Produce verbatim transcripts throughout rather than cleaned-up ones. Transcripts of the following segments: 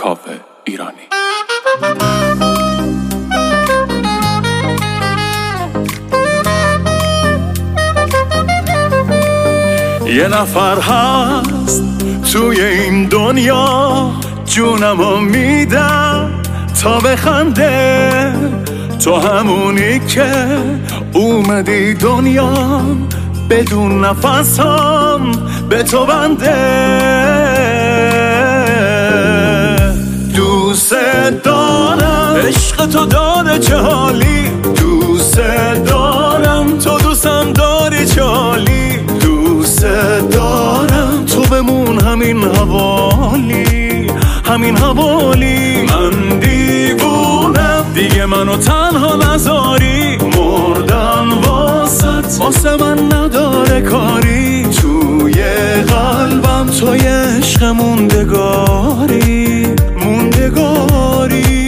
کاوه ایرانی. یه نفر هست توی این دنیا، جونمو میدم تا بخنده. تو همونی که اومدی دنیا بدون نفسم به تو بنده. دوست دارم عشق تو داره چه حالی، دوست دارم تو دوستم داری چه حالی. دوست دارم تو بمون همین حوالی، همین حوالی. من دیوونم دیگه منو تنها نذاری، مردن واسط واسه من نداره کاری. توی قلبم توی عشق موندگاری، موندگاری.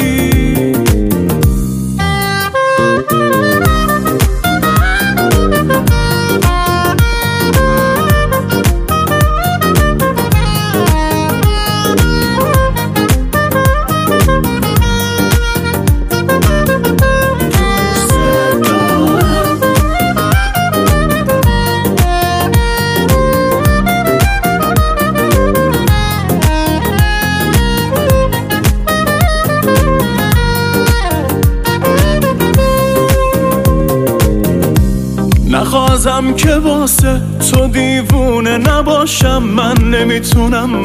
نخواستم که واسه تو دیوونه نباشم، من نمیتونم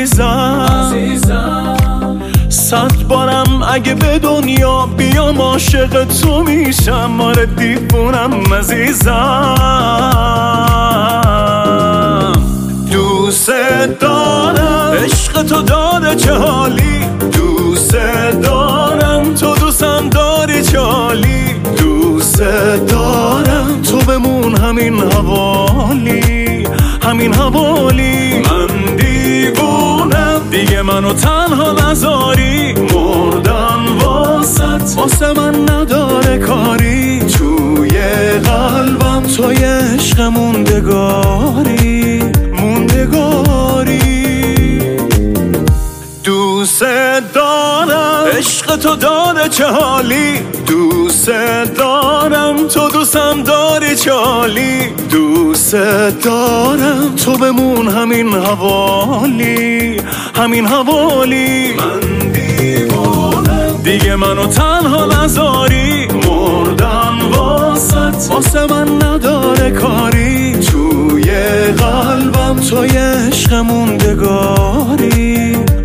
عزیزم. صد بارم اگه به دنیا بیام عاشق تو میشم، آره دیوونم عزیزم. دوست دارم عشق تو داره چه حالی، دوست دارم تو دوستم داری چه حالی. دوست دارم تو بمون همین حوالی، همین حوالی. من دیوونم دیگه منو تنها نذاری، مردن واسط واسه من نداره کاری. توی قلبم توی عشق موندگاری، موندگاری. دوست دارم عشق تو داره چه حالی، دوست دارم تو دوستم داری چه حالی. دوست دارم تو بمون همین حوالی، همین حوالی. من دیوونم دیگه منو تنها نذاری، مردن واسط واسه من نداره کاری. توی قلبم توی عشق موندگاری.